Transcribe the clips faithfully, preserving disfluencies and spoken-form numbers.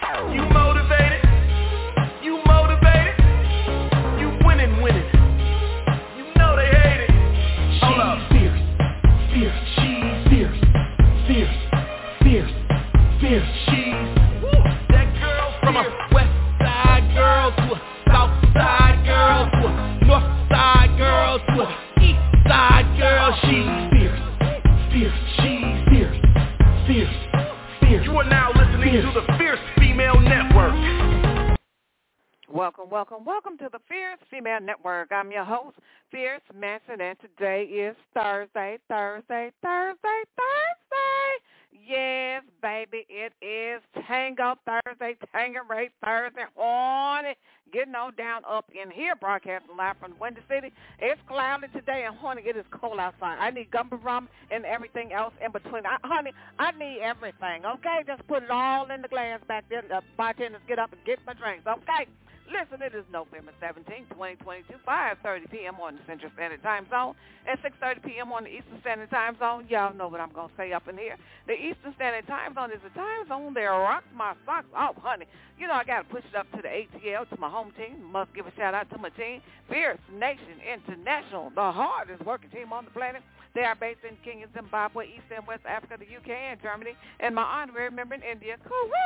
You motivated? You motivated? You winning, winning. You know they hate it. Hold up. Fierce, fierce, she's fierce, fierce, fierce, fierce, she's. Woo, that girl from a west side girl to a south side girl to a north side girl to a east side girl. She's fierce, fierce, she's fierce, fierce, fierce. You are now listening fierce. to the Fierce Female Network. Welcome, welcome, welcome to the Fierce Female Network. I'm your host, Fierce Manson, and today is Thursday, Thursday, Thursday, Thursday. Yes, baby, it is Tango Thursday, Tangeray Thursday, on it. Getting on down up in here, broadcasting live from the Windy City. It's cloudy today, and honey, it is cold outside. I need gumbo rum and everything else in between. I, honey, I need everything, okay? Just put it all in the glass back there. The bartenders get up and get my drinks, okay? Listen, it is November seventeenth, twenty twenty-two, five thirty p.m. on the Central Standard Time Zone and six thirty p.m. on the Eastern Standard Time Zone. Y'all know what I'm going to say up in here. The Eastern Standard Time Zone is the time zone that rocks my socks off, honey. You know, I got to push it up to the A T L, to my home team. Must give a shout-out to my team, Fierce Nation International, the hardest working team on the planet. They are based in Kenya, Zimbabwe, East and West Africa, the U K, and Germany, and my honorary member in India,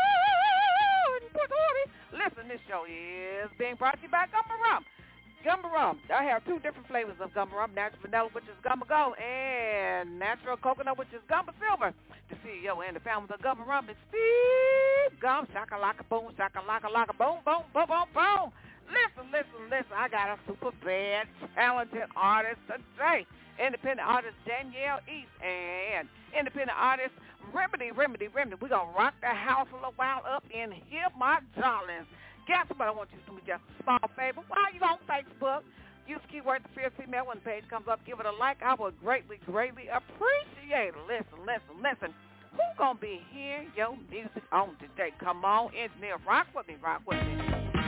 Listen, this show is being brought to you by Gumbo Rum. Gumbo Rum. I have two different flavors of Gumbo Rum, natural vanilla, which is Gumbo Gold, and natural coconut, which is Gumbo Silver. The C E O and the founder of Gumbo Rum is Steve Gum. Shaka-laka boom, shaka-laka-laka boom, boom, boom, boom, boom. Listen, listen, listen. I got a super bad, talented artist today. Independent artist Danielle East and independent artist Remedy, Remedy, Remedy. We're going to rock the house a little while up in here, my darlings. Guess what? I want you to do me just a small favor. While you on Facebook, use keyword the Fierce Female. When the page comes up, give it a like. I would greatly, greatly appreciate it. Listen, listen, listen. Who's going to be hearing your music on today? Come on, engineer. Rock with me, rock with me.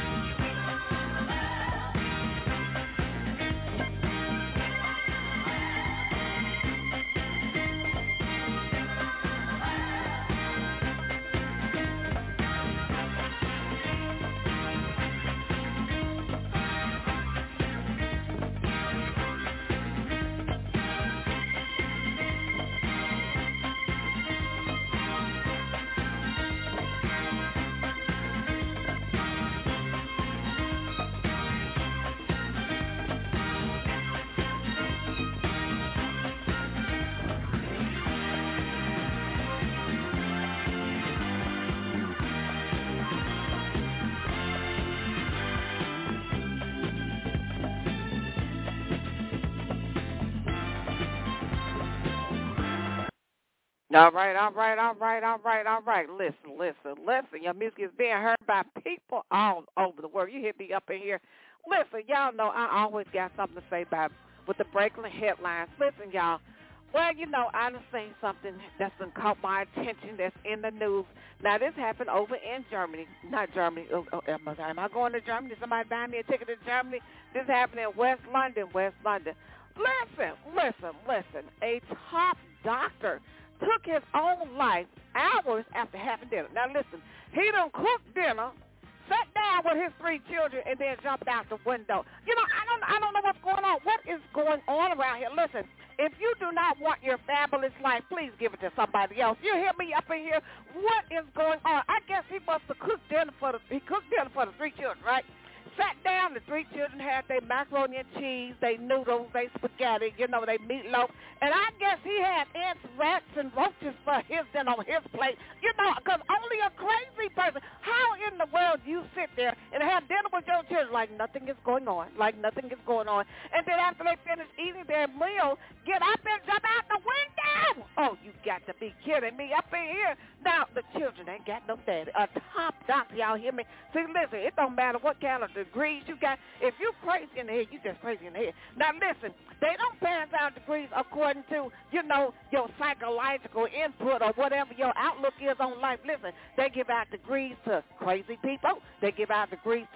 All right, all right, all right, all right, all right. Listen, listen, listen. Your music is being heard by people all over the world. You hit me up in here. Listen, y'all know I always got something to say about with the breaking headlines. Listen, y'all. Well, you know, I done seen something that's been caught my attention that's in the news. Now, this happened over in Germany. Not Germany. Oh, oh, am, I, am I going to Germany? Did somebody buy me a ticket to Germany? This happened in West London, West London. Listen, listen, listen. A top doctor took his own life hours after having dinner. Now, listen, he done cooked dinner, sat down with his three children, and then jumped out the window. You know, I don't, I don't know what's going on. What is going on around here? Listen, if you do not want your fabulous life, please give it to somebody else. You hear me up in here? What is going on? I guess he must have cooked dinner for the, he cooked dinner for the three children, right? Sat down, the three children had their macaroni and cheese, their noodles, their spaghetti, you know, their meatloaf. And I guess he had ants, rats, and roaches for his dinner on his plate. You know, because only a crazy person. How in the world do you sit there and have dinner with your children like nothing is going on, like nothing is going on? And then after they finish eating their meal, get up and jump out the window. Oh, you got to be kidding me up in here. Now, the children ain't got no daddy. A top doctor, y'all hear me? See, listen, it don't matter what kind of degrees you got. If you crazy in the head, you just crazy in the head. Now, listen, they don't pass out degrees according to, you know, your psychological input or whatever your outlook is on life. Listen, they give out degrees to crazy people. They give out degrees to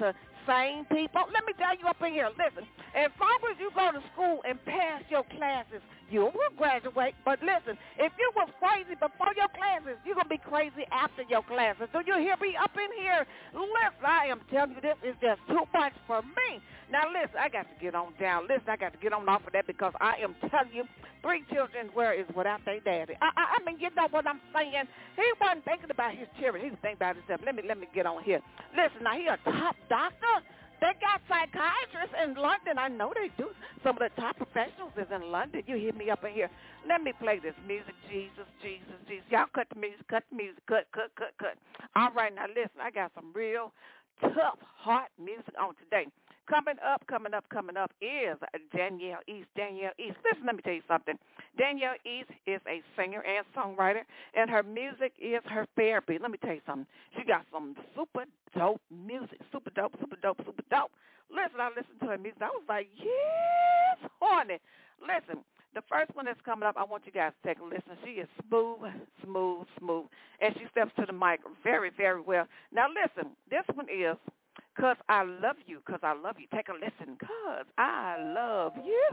insane people. Let me tell you up in here, listen, as long as you go to school and pass your classes, you will graduate. But listen, if you was crazy before your classes, you're going to be crazy after your classes. Do you hear me up in here? Listen, I am telling you, this is just too much for me. Now, listen, I got to get on down. Listen, I got to get on off of that because I am telling you, three children where is without their daddy. I, I, I mean, you know what I'm saying? He wasn't thinking about his children. He was thinking about himself. Let me, let me get on here. Listen, now, he a top doctor. They got psychiatrists in London. I know they do. Some of the top professionals is in London. You hear me up in here. Let me play this music. Jesus, Jesus, Jesus. Y'all cut the music, cut the music, cut, cut, cut, cut. All right, now listen. I got some real tough, hot music on today. Coming up, coming up, coming up is Danielle East. Danielle East. Listen, let me tell you something. Danielle East is a singer and songwriter, and her music is her therapy. Let me tell you something. She got some super dope music. Super dope, super dope, super dope. Listen, I listened to her music. I was like, yes, horny. Listen, the first one that's coming up, I want you guys to take a listen. She is smooth, smooth, smooth, and she steps to the mic very, very well. Now, listen, this one is Cause I Love You, Cause I Love You. Take a listen, Cause I Love You.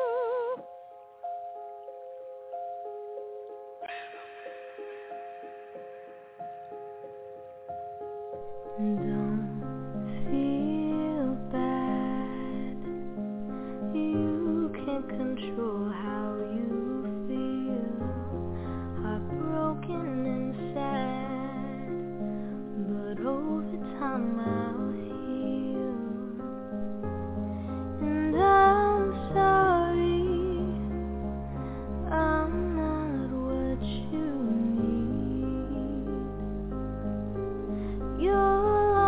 Don't feel bad. You can't control how you feel. Heartbroken and sad, but over time I'll heal. And I'm sorry, I'm not what you need. You're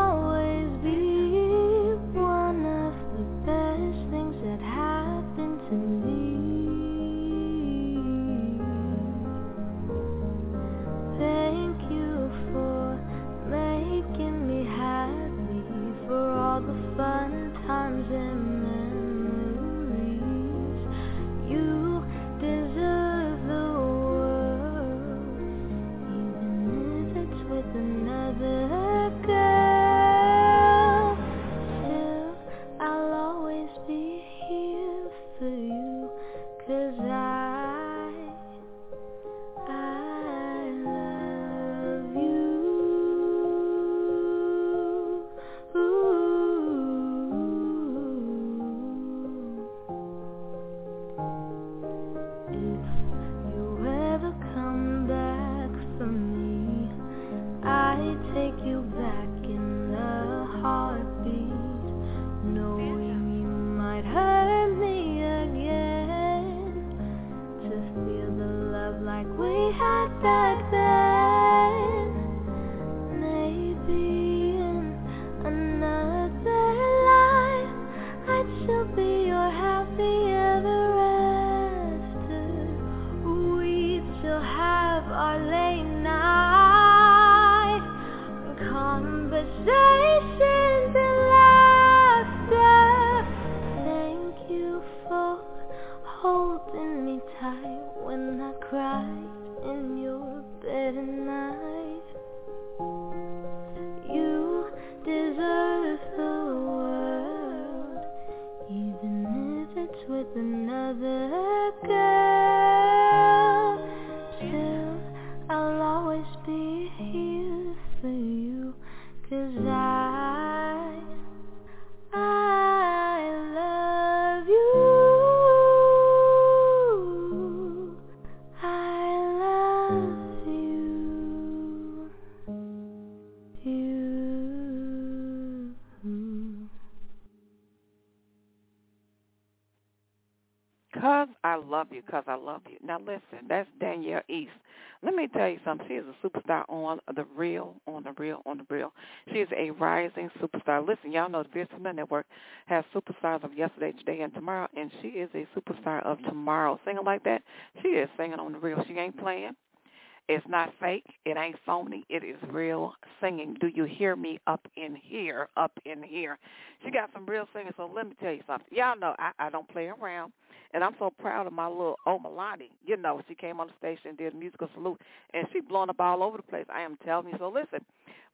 Cause I Love You, Cause I Love You. Now listen, that's Danielle East. Let me tell you something. She is a superstar on the real, on the real, on the real. She is a rising superstar. Listen, y'all know the Fierce Women Network has superstars of yesterday, today, and tomorrow, and she is a superstar of tomorrow. Singing like that, she is singing on the real. She ain't playing. It's not fake. It ain't phony. It is real singing. Do you hear me up in here, up in here? She got some real singing, so let me tell you something. Y'all know I, I don't play around, and I'm so proud of my little Omalani. You know, she came on the station and did a musical salute, and she blown up all over the place. I am telling you. So listen,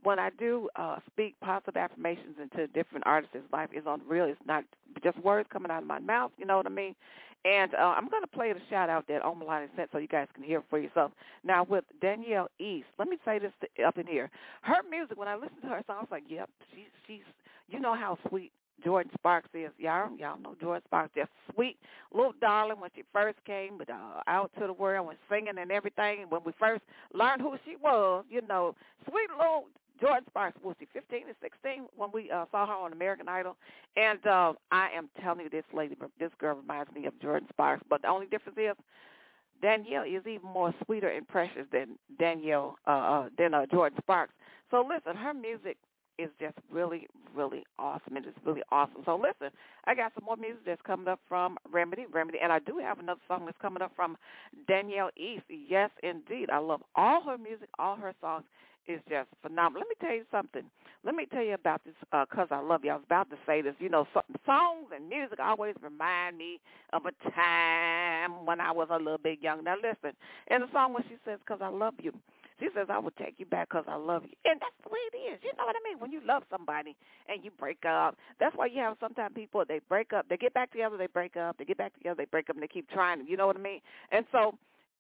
when I do uh, speak positive affirmations into different artists' life, it's unreal. It's not just words coming out of my mouth, you know what I mean? And uh, I'm going to play the shout-out that Omalani sent so you guys can hear it for yourself. Now, with Danielle East, let me say this to, up in here. Her music, when I listened to her song, I was like, yep, she, she's, you know how sweet Jordan Sparks is. Y'all, y'all know Jordan Sparks, just sweet little darling when she first came but, uh, out to the world and singing and everything. When we first learned who she was, you know, sweet little Jordan Sparks, was she fifteen or sixteen when we uh, saw her on American Idol? And uh, I am telling you, this lady, this girl reminds me of Jordan Sparks. But the only difference is Danielle is even more sweeter and precious than Danielle, uh, uh, than uh, Jordan Sparks. So listen, her music is just really, really awesome. It is really awesome. So listen, I got some more music that's coming up from Remedy, Remedy, and I do have another song that's coming up from Danielle East. Yes, indeed. I love all her music, all her songs. Is just phenomenal. Let me tell you something. Let me tell you about this because uh, I love you. I was about to say this. You know, so, songs and music always remind me of a time when I was a little bit young. Now, listen, in the song when she says, because I love you, she says, I will take you back because I love you. And that's the way it is. You know what I mean? When you love somebody and you break up, that's why you have sometimes people, they break up, they get back together, they break up, they get back together, they break up, and they keep trying. You know what I mean? And so,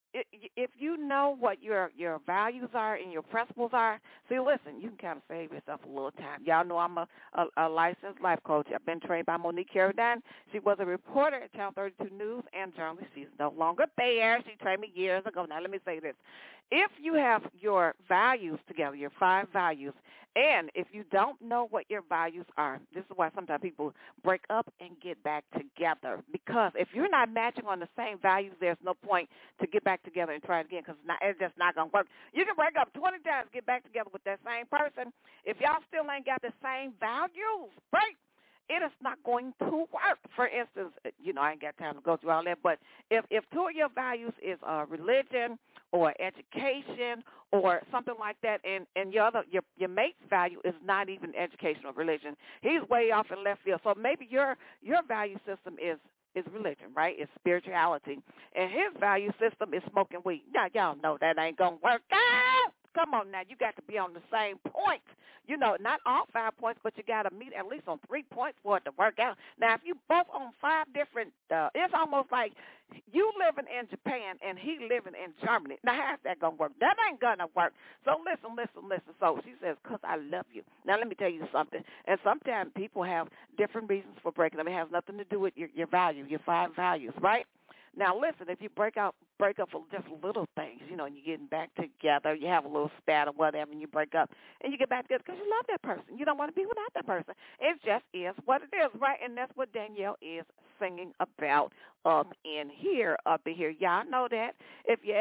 if you know what your your values are and your principles are, see, listen, you can kind of save yourself a little time. Y'all know I'm a, a, a licensed life coach. I've been trained by Monique Carradine. She was a reporter at Channel thirty-two News and journalist. She's no longer there. She trained me years ago. Now, let me say this. If you have your values together, your five values, and if you don't know what your values are, this is why sometimes people break up and get back together. Because if you're not matching on the same values, there's no point to get back together and try it again because it's, it's just not going to work. You can break up twenty times, get back together with that same person. If y'all still ain't got the same values, right? It is not going to work. For instance, you know, I ain't got time to go through all that, but if, if two of your values is uh, religion or education or something like that, and, and your other your, your mate's value is not even education or religion, he's way off in left field. So maybe your your value system is is religion, right? It's spirituality. And his value system is smoking weed. Now, y'all know that ain't going to work out. Come on now, you got to be on the same point. You know, not all five points, but you got to meet at least on three points for it to work out. Now, if you both on five different, uh, it's almost like you living in Japan and he living in Germany. Now, how's that going to work? That ain't going to work. So listen, listen, listen. So she says, because I love you. Now, let me tell you something. And sometimes people have different reasons for breaking up. It has nothing to do with your, your value, your five values, right? Now, listen, if you break out, break up for just little things, you know, and you're getting back together, you have a little spat or whatever, and you break up, and you get back together because you love that person. You don't want to be without that person. It just is what it is, right? And that's what Danielle is singing about up in here, up in here. Y'all know that. If you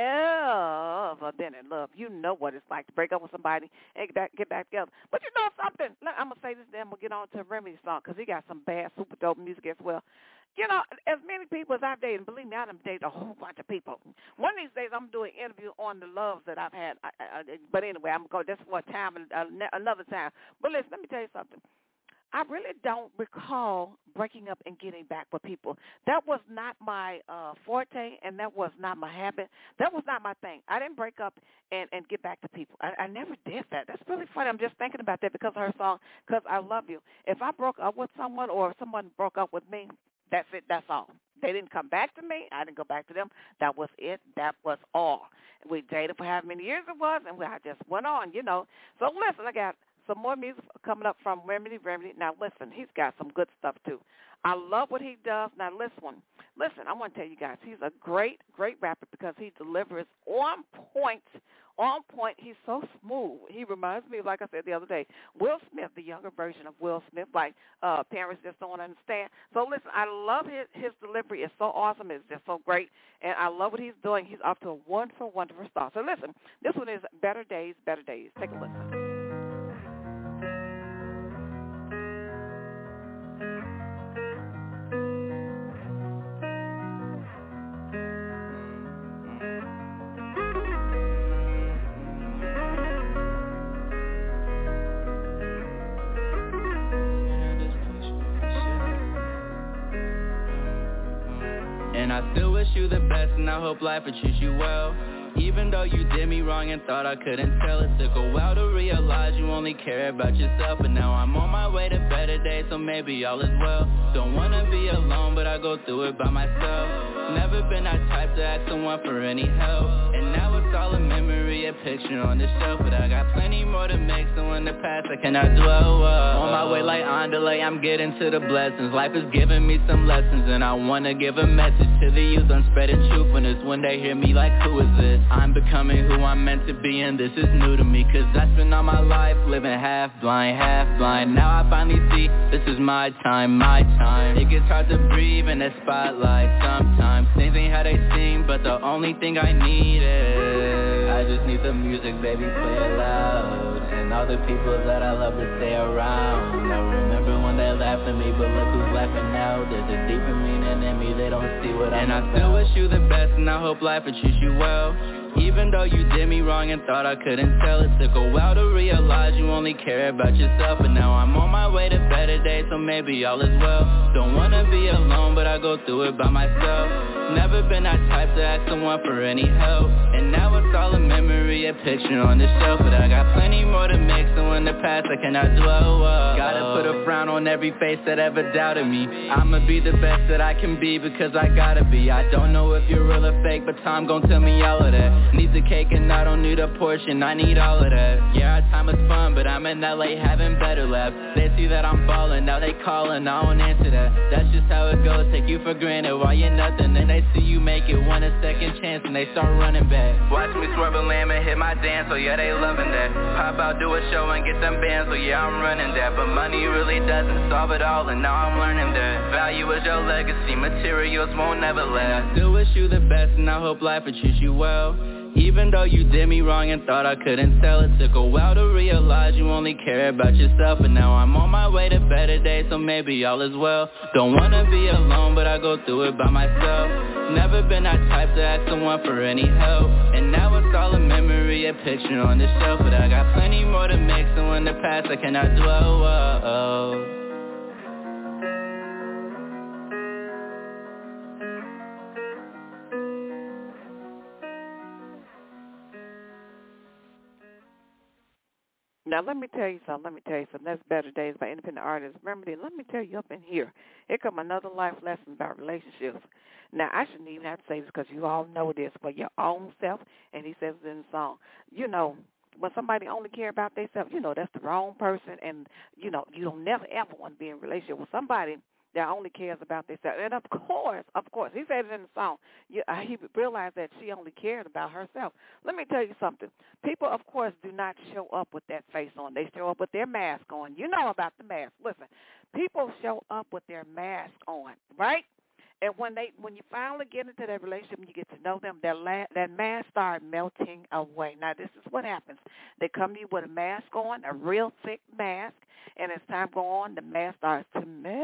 ever been in love, you know what it's like to break up with somebody and get back, get back together. But you know something? I'm going to say this, then we'll get on to Remedy's song because he got some bad, super dope music as well. You know, as many people as I've dated, believe me, I done dated a whole bunch of people. One of these days, I'm doing an interview on the loves that I've had. I, I, but anyway, I'm going to go this for a time, uh, another time. But listen, let me tell you something. I really don't recall breaking up and getting back with people. That was not my uh, forte, and that was not my habit. That was not my thing. I didn't break up and, and get back to people. I, I never did that. That's really funny. I'm just thinking about that because of her song, Because I Love You. If I broke up with someone or if someone broke up with me, that's it. That's all. They didn't come back to me. I didn't go back to them. That was it. That was all. We dated for how many years it was, and we, I just went on, you know. So listen, I got some more music coming up from Remedy, Remedy. Now, listen, he's got some good stuff, too. I love what he does. Now, listen, listen, I want to tell you guys, he's a great, great rapper because he delivers on point, on point. He's so smooth. He reminds me of, like I said the other day, Will Smith, the younger version of Will Smith, like uh, parents just don't understand. So, listen, I love his, his delivery. It's so awesome. It's just so great. And I love what he's doing. He's off to a wonderful, wonderful start. So, listen, this one is Better Days, Better Days. Take a listen. And I still wish you the best, and I hope life would treat you well. Even though you did me wrong and thought I couldn't tell, it took a while to realize you only care about yourself. But now I'm on my way to better days, so maybe all is well. Don't wanna be alone, but I go through it by myself. Never been that type to ask someone for any help. And now it's all a memory, a picture on the shelf. But I got plenty more to make, so in the past I cannot dwell. uh, On my way like Andale, I'm getting to the blessings. Life is giving me some lessons, and I wanna give a message to the youth. I'm spreading truthfulness when they hear me like, who is this? I'm becoming who I'm meant to be, and this is new to me. Cause I spent all my life living half blind, half blind. Now I finally see, this is my time, my time. It gets hard to breathe in the spotlight sometimes. Things ain't how they seem, but the only thing I need is I just need the music, baby, play it loud. And all the people that I love to stay around. I remember when they laughed at me, but look who's laughing now. There's a deeper meaning in me, they don't see what I'm about. And I still wish you the best, and I hope life will treat you well. Even though you did me wrong and thought I couldn't tell, it took a while to realize you only care about yourself. And now I'm on my way to better days, so maybe all is well. Don't wanna be alone, but I go through it by myself. Never been that type to ask someone for any help. And now it's all a memory, a picture on the shelf. But I got plenty more to make, so in the past I cannot dwell. uh, Gotta put a frown on every face that ever doubted me. I'ma be the best that I can be, because I gotta be. I don't know if you're real or fake, but time gon' tell me all of that. Need the cake and I don't need a portion, I need all of that. Yeah, our time is fun, but I'm in L A having better laughs. They see that I'm ballin', now they callin', I don't answer that. That's just how it goes, take you for granted while you're nothing. Then they see you make it, want a second chance, and they start running back. Watch me swerve and lamb and hit my dance, so yeah, they loving that. Pop out, do a show and get them bands, so yeah, I'm running that. But money really doesn't solve it all, and now I'm learning that. Value is your legacy, materials won't never last. I still wish you the best, and I hope life will treat you well. Even though you did me wrong and thought I couldn't tell, it took a while to realize you only care about yourself. And now I'm on my way to better days, so maybe all is well. Don't wanna be alone, but I go through it by myself. Never been that type to ask someone for any help. And now it's all a memory, a picture on the shelf. But I got plenty more to make, so in the past I cannot dwell. oh, oh. Now, let me tell you something. Let me tell you something. That's Better Days by independent artists. Remember, then, let me tell you up in here. Here come another life lesson about relationships. Now, I shouldn't even have to say this because you all know this for your own self, and he says it in the song. You know, when somebody only care about themselves, you know, that's the wrong person, and, you know, you don't never, ever want to be in a relationship with somebody that only cares about themselves. And, of course, of course, he said it in the song, you, uh, he realized that she only cared about herself. Let me tell you something. People, of course, do not show up with that face on. They show up with their mask on. You know about the mask. Listen, people show up with their mask on, right? And when they, when you finally get into that relationship and you get to know them, that la- that mask starts melting away. Now, this is what happens. They come to you with a mask on, a real thick mask, and as time goes on, the mask starts to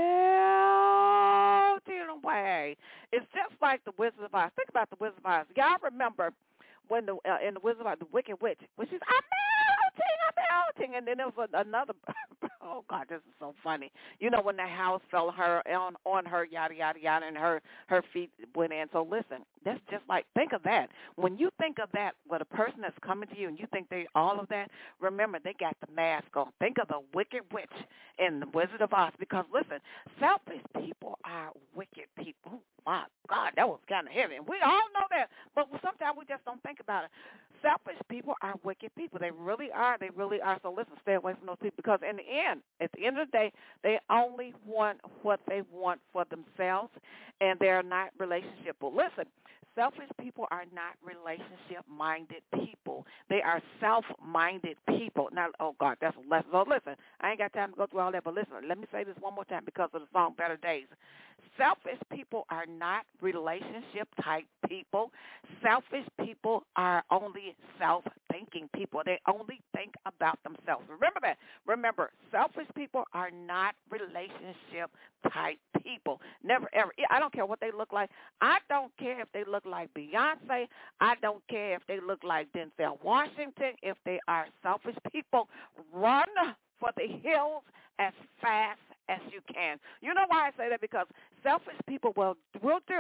melt away. It's just like the Wizard of Oz. Think about the Wizard of Oz. Y'all remember when the uh, in the Wizard of Oz, the Wicked Witch, when she's, I'm melting, I'm melting, and then there was another. Oh God, this is so funny. You know, when the house fell her on on her, yada yada yada, and her her feet went in. So listen, that's just like, think of that. When you think of that, with a person that's coming to you, and you think they all of that, remember they got the mask on. Think of the Wicked Witch in the Wizard of Oz, because listen, selfish people are wicked people. My God, that was kind of heavy. We all know that, but sometimes we just don't think about it. Selfish people are wicked people. They really are. They really are. So listen, stay away from those people, because in the end, at the end of the day, they only want what they want for themselves, and they're not relationshipable. Listen, selfish people are not relationship-minded people. They are self-minded people. Now, oh, God, that's a lesson. So listen, I ain't got time to go through all that, but listen, let me say this one more time because of the song Better Days. Selfish people are not relationship-type people. Selfish people are only self-thinking people. They only think about themselves. Remember that. Remember, selfish people are not relationship-type people. Never, ever. I don't care what they look like. I don't care if they look like Beyonce. I don't care if they look like Denzel Washington. If they are selfish people, run for the hills as fast as you can. You know why I say that? Because selfish people will will do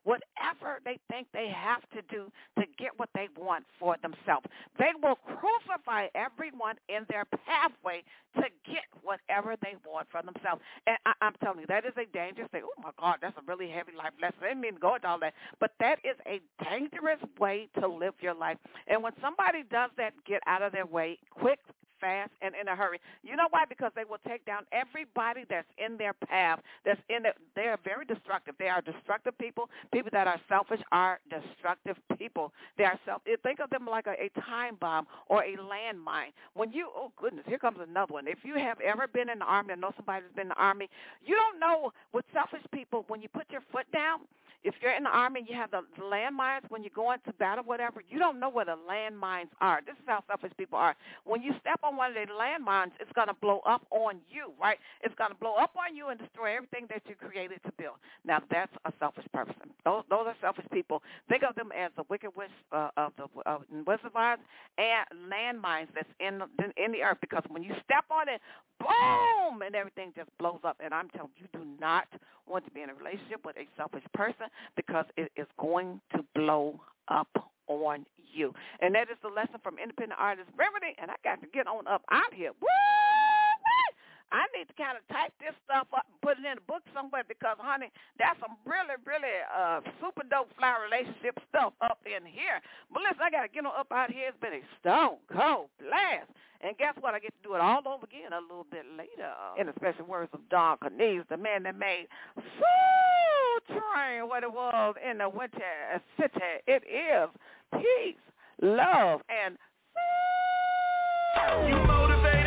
whatever they think they have to do to get what they want for themselves. They will crucify everyone in their pathway to get whatever they want for themselves. And I, I'm telling you, that is a dangerous thing. Oh, my God, that's a really heavy life lesson. I didn't mean to go into all that. But that is a dangerous way to live your life. And when somebody does that, get out of their way quick, fast, and in a hurry. You know why? Because they will take down everybody that's in their path, that's in it. They are very destructive. They are destructive people. People that are selfish are destructive people. They are self. Think of them like a, a time bomb or a landmine. When you, oh, goodness, here comes another one. If you have ever been in the Army or know somebody that's been in the Army, you don't know with selfish people, when you put your foot down, if you're in the Army and you have the landmines when you go into battle, whatever, you don't know where the landmines are. This is how selfish people are. When you step on one of the landmines, it's going to blow up on you, right? It's going to blow up on you and destroy everything that you created to build. Now, that's a selfish person. Those, those are selfish people. Think of them as the wicked witch uh, of the uh, Wizard of Oz and landmines that's in, in the earth, because when you step on it, boom, and everything just blows up. And I'm telling you, you do not want to be in a relationship with a selfish person, because it is going to blow up on you. And that is the lesson from Independent Artist Remedy, and I got to get on up out here. Woo! I need to kind of type this stuff up and put it in a book somewhere, because, honey, that's some really, really uh, super dope fly relationship stuff up in here. But listen, I got to get on up out here. It's been a stone cold blast. And guess what? I get to do it all over again a little bit later. In the special words of Don Cornelius, the man that made Soul Train what it was in the Winter City. It is peace, love, and You motivate